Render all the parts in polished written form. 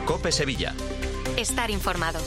COPE Sevilla. Estar informado.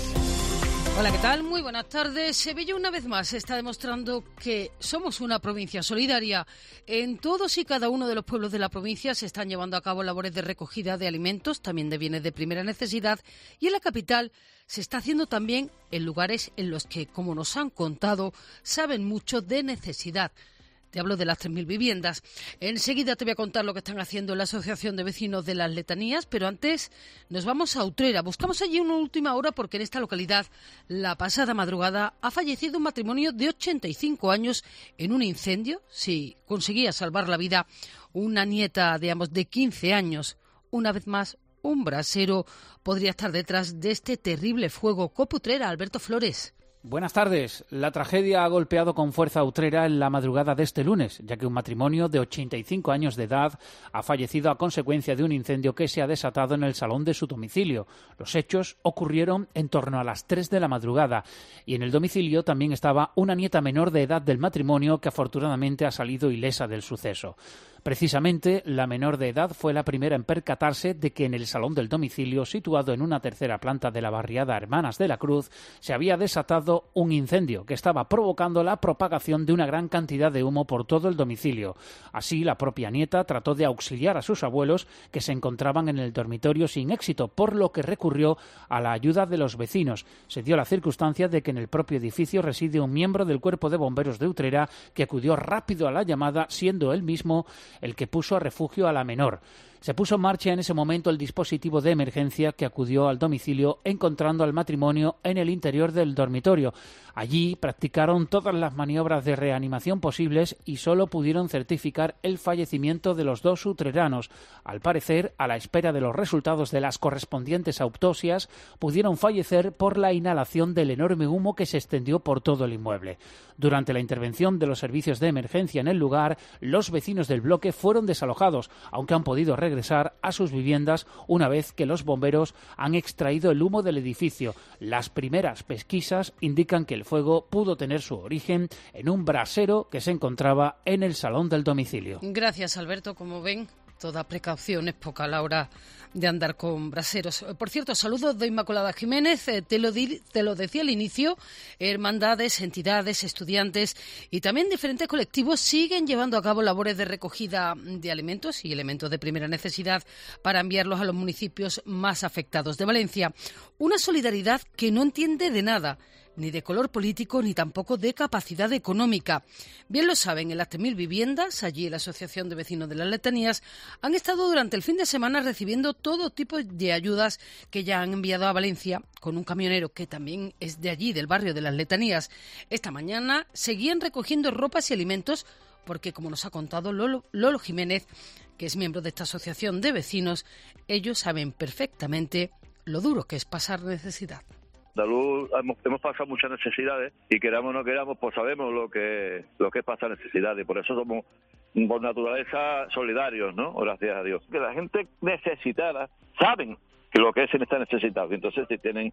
Hola, ¿qué tal? Muy buenas tardes. Sevilla una vez más está demostrando que somos una provincia solidaria. En todos y cada uno de los pueblos de la provincia se están llevando a cabo labores de recogida de alimentos, también de bienes de primera necesidad, y en la capital se está haciendo también en lugares en los que, como nos han contado, saben mucho de necesidad. Te hablo de las 3.000 viviendas. Enseguida te voy a contar lo que están haciendo en la Asociación de Vecinos de las Letanías, pero antes nos vamos a Utrera. Buscamos allí una última hora porque en esta localidad, la pasada madrugada, ha fallecido un matrimonio de 85 años en un incendio. Sí, conseguía salvar la vida una nieta de ambos de 15 años. Una vez más, un brasero podría estar detrás de este terrible fuego. COPE Utrera, Alberto Flores. Buenas tardes. La tragedia ha golpeado con fuerza a Utrera en la madrugada de este lunes, ya que un matrimonio de 85 años de edad ha fallecido a consecuencia de un incendio que se ha desatado en el salón de su domicilio. Los hechos ocurrieron en torno a las 3 de la madrugada y en el domicilio también estaba una nieta menor de edad del matrimonio que afortunadamente ha salido ilesa del suceso. Precisamente, la menor de edad fue la primera en percatarse de que en el salón del domicilio, situado en una tercera planta de la barriada Hermanas de la Cruz, se había desatado un incendio que estaba provocando la propagación de una gran cantidad de humo por todo el domicilio. Así, la propia nieta trató de auxiliar a sus abuelos, que se encontraban en el dormitorio sin éxito, por lo que recurrió a la ayuda de los vecinos. Se dio la circunstancia de que en el propio edificio reside un miembro del Cuerpo de Bomberos de Utrera que acudió rápido a la llamada, siendo él mismo el que puso a refugio a la menor. Se puso en marcha en ese momento el dispositivo de emergencia que acudió al domicilio, encontrando al matrimonio en el interior del dormitorio. Allí practicaron todas las maniobras de reanimación posibles y solo pudieron certificar el fallecimiento de los dos utreranos. Al parecer, a la espera de los resultados de las correspondientes autopsias, pudieron fallecer por la inhalación del enorme humo que se extendió por todo el inmueble. Durante la intervención de los servicios de emergencia en el lugar, los vecinos del bloque fueron desalojados, aunque han podido regresar a sus viviendas una vez que los bomberos han extraído el humo del edificio. Las primeras pesquisas indican que el fuego pudo tener su origen en un brasero que se encontraba en el salón del domicilio. Gracias, Alberto. Como ven, toda precaución es poca a la hora de andar con braseros. Por cierto, saludos de Inmaculada Jiménez. Te lo decía al inicio, hermandades, entidades, estudiantes y también diferentes colectivos siguen llevando a cabo labores de recogida de alimentos y elementos de primera necesidad para enviarlos a los municipios más afectados de Valencia. Una solidaridad que no entiende de nada, ni de color político, ni tampoco de capacidad económica. Bien lo saben, en las 3.000 viviendas, allí la Asociación de Vecinos de las Letanías, han estado durante el fin de semana recibiendo todo tipo de ayudas que ya han enviado a Valencia, con un camionero que también es de allí, del barrio de las Letanías. Esta mañana seguían recogiendo ropas y alimentos porque, como nos ha contado Lolo Jiménez, que es miembro de esta Asociación de Vecinos, ellos saben perfectamente lo duro que es pasar necesidad. Andaluz hemos pasado muchas necesidades y queramos o no queramos, pues sabemos lo que es pasar necesidades, y por eso somos por naturaleza solidarios, ¿no? Gracias a Dios. Que la gente necesitada saben que lo que es está necesitado, y entonces si tienen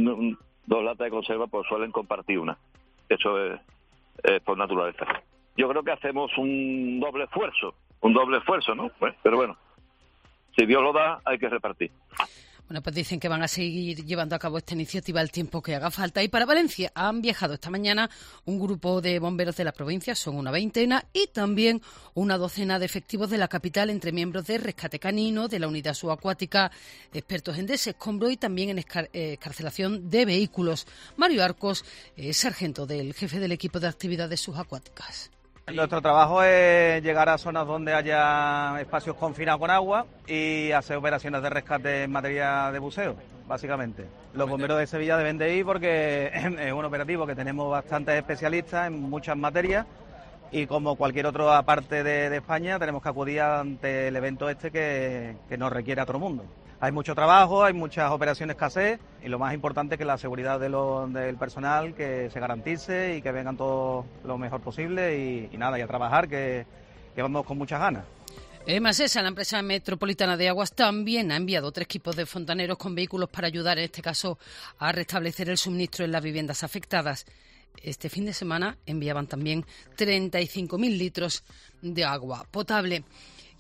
2 latas de conserva, pues suelen compartir una. Eso es por naturaleza. Yo creo que hacemos un doble esfuerzo, ¿no? Pero bueno, si Dios lo da, hay que repartir. Bueno, pues dicen que van a seguir llevando a cabo esta iniciativa el tiempo que haga falta. Y para Valencia han viajado esta mañana un grupo de bomberos de la provincia, son una 20, y también una 12 de efectivos de la capital, entre miembros de Rescate Canino, de la Unidad Subacuática, expertos en desescombro y también en excarcelación de vehículos. Mario Arcos es sargento del jefe del equipo de actividades subacuáticas. Nuestro trabajo es llegar a zonas donde haya espacios confinados con agua y hacer operaciones de rescate en materia de buceo, básicamente. Los bomberos de Sevilla deben de ir porque es un operativo que tenemos bastantes especialistas en muchas materias y como cualquier otro aparte de España tenemos que acudir ante el evento que nos requiere a todo el mundo. Hay mucho trabajo, hay muchas operaciones escasez y lo más importante es que la seguridad del personal que se garantice y que vengan todos lo mejor posible y nada, y a trabajar que vamos con muchas ganas. Masesa, la empresa metropolitana de aguas, también ha enviado 3 equipos de fontaneros con vehículos para ayudar en este caso a restablecer el suministro en las viviendas afectadas. Este fin de semana enviaban también 35.000 litros de agua potable.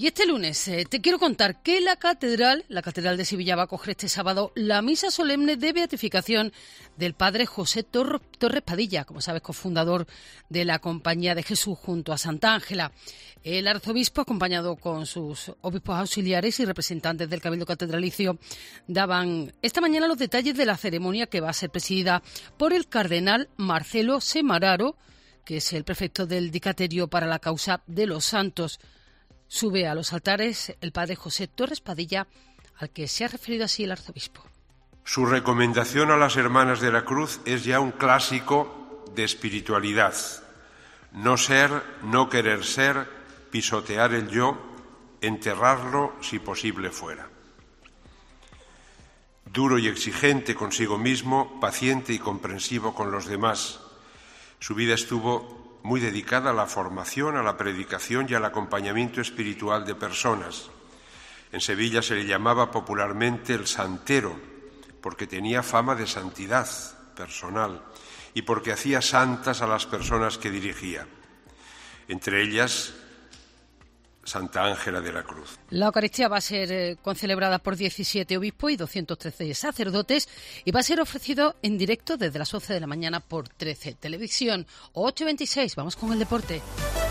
Y este lunes te quiero contar que la Catedral de Sevilla va a acoger este sábado la misa solemne de beatificación del padre José Torres Padilla, como sabes, cofundador de la Compañía de Jesús junto a Santa Ángela. El arzobispo, acompañado con sus obispos auxiliares y representantes del Cabildo Catedralicio, daban esta mañana los detalles de la ceremonia que va a ser presidida por el cardenal Marcelo Semeraro, que es el prefecto del Dicasterio para la Causa de los Santos. Sube a los altares el padre José Torres Padilla, al que se ha referido así el arzobispo. Su recomendación a las hermanas de la cruz es ya un clásico de espiritualidad. No ser, no querer ser, pisotear el yo, enterrarlo si posible fuera. Duro y exigente consigo mismo, paciente y comprensivo con los demás. Su vida estuvo muy dedicada a la formación, a la predicación y al acompañamiento espiritual de personas. En Sevilla se le llamaba popularmente el santero, porque tenía fama de santidad personal y porque hacía santas a las personas que dirigía, entre ellas Santa Ángela de la Cruz. La Eucaristía va a ser concelebrada por 17 obispos y 213 sacerdotes y va a ser ofrecido en directo desde las 11 de la mañana por 13 Televisión. 8:26, vamos con el deporte.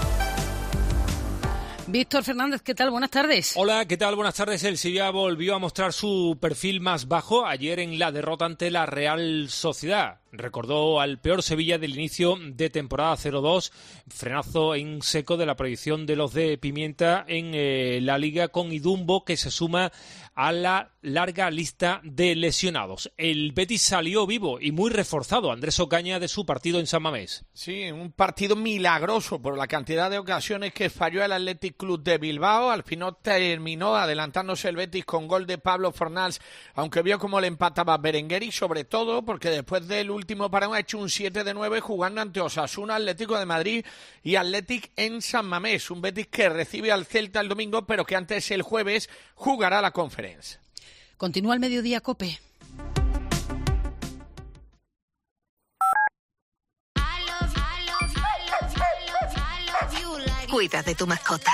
Víctor Fernández, ¿qué tal? Buenas tardes. Hola, ¿qué tal? Buenas tardes. El Sevilla volvió a mostrar su perfil más bajo ayer en la derrota ante la Real Sociedad. Recordó al peor Sevilla del inicio de temporada 0-2, frenazo en seco de la proyección de los de Pimienta en la Liga con Idumbo, que se suma a la larga lista de lesionados. El Betis salió vivo y muy reforzado, Andrés Ocaña, de su partido en San Mamés. Sí, un partido milagroso por la cantidad de ocasiones que falló el Athletic Club de Bilbao. Al final terminó adelantándose el Betis con gol de Pablo Fornals, aunque vio cómo le empataba Berenguer, y sobre todo porque después del último parón ha hecho un 7-9 jugando ante Osasuna, Atlético de Madrid y Athletic en San Mamés. Un Betis que recibe al Celta el domingo, pero que antes, el jueves, jugará la Conference. Continúa el mediodía, COPE. Cuida de tu mascota.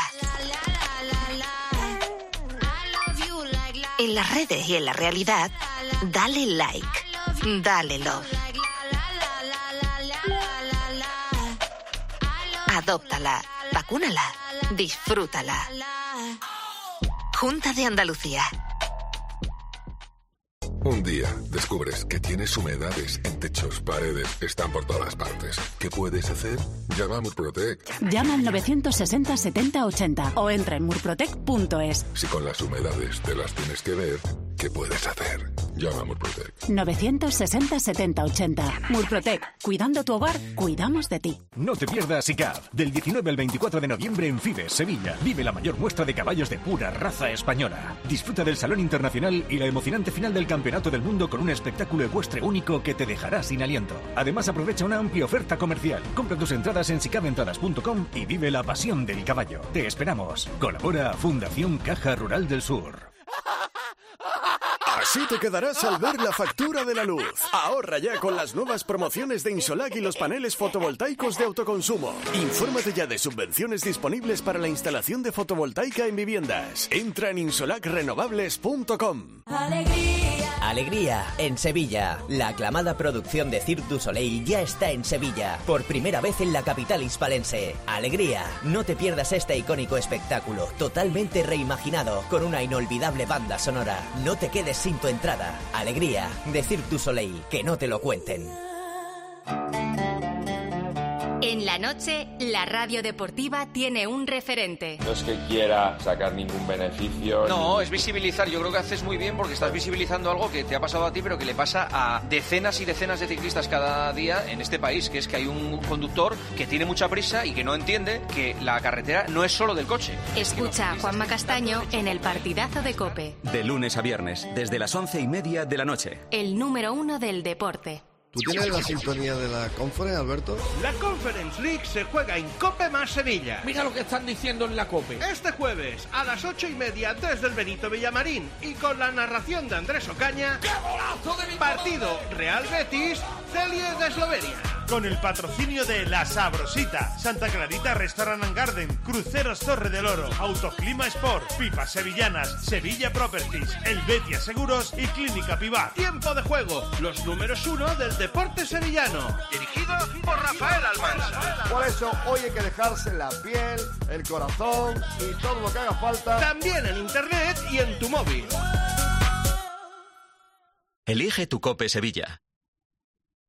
En las redes y en la realidad, dale like, dale love. Adóptala, vacúnala, disfrútala. Junta de Andalucía. Un día descubres que tienes humedades en techos, paredes, están por todas partes. ¿Qué puedes hacer? Llama a Murprotec. Llama al 960 70 80 o entra en murprotec.es. Si con las humedades te las tienes que ver, ¿qué puedes hacer? Llama a Murprotec. 960 70 80. Murprotec. Cuidando tu hogar, cuidamos de ti. No te pierdas ICAV. Del 19 al 24 de noviembre en Fides, Sevilla. Vive la mayor muestra de caballos de pura raza española. Disfruta del Salón Internacional y la emocionante final del Campeonato del Mundo con un espectáculo ecuestre único que te dejará sin aliento. Además, aprovecha una amplia oferta comercial. Compra tus entradas en sicaventradas.com y vive la pasión del caballo. Te esperamos. Colabora Fundación Caja Rural del Sur. Así te quedarás al ver la factura de la luz. Ahorra ya con las nuevas promociones de Insolac y los paneles fotovoltaicos de autoconsumo. Infórmate ya de subvenciones disponibles para la instalación de fotovoltaica en viviendas. Entra en insolacrenovables.com. Alegría en Sevilla. La aclamada producción de Cirque du Soleil ya está en Sevilla, por primera vez en la capital hispalense. Alegría, no te pierdas este icónico espectáculo, totalmente reimaginado, con una inolvidable banda sonora. No te quedes sin tu entrada. Alegría, de Cirque du Soleil, que no te lo cuenten. En la noche, la radio deportiva tiene un referente. No es que quiera sacar ningún beneficio. No, es visibilizar. Yo creo que haces muy bien porque estás visibilizando algo que te ha pasado a ti, pero que le pasa a decenas y decenas de ciclistas cada día en este país, que es que hay un conductor que tiene mucha prisa y que no entiende que la carretera no es solo del coche. Escucha a Juanma Castaño en el partidazo de COPE. De lunes a viernes, desde las 11:30 de la noche. El número 1 del deporte. ¿Tú tienes la sintonía de la Conference, Alberto? La Conference League se juega en COPE más Sevilla. Mira lo que están diciendo en la COPE. Este jueves a las 8:30 desde el Benito Villamarín y con la narración de Andrés Ocaña. ¡Qué golazo de mi partido Real Betis, Celje de Eslovenia. con el patrocinio de La Sabrosita, Santa Clarita Restaurant and Garden, Cruceros Torre del Oro, Autoclima Sport, Pipas Sevillanas, Sevilla Properties, El Betia Seguros y Clínica Pivar. Tiempo de juego, los números 1 del deporte sevillano. Dirigido por Rafael Almansa. Por eso hoy hay que dejarse la piel, el corazón y todo lo que haga falta. También en internet y en tu móvil. Elige tu COPE Sevilla.